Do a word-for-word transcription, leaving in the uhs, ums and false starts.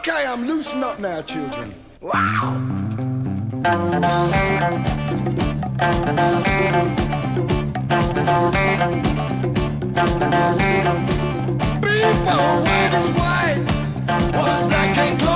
Okay, I'm loosened up now, children. Wow! People, white is white, was black and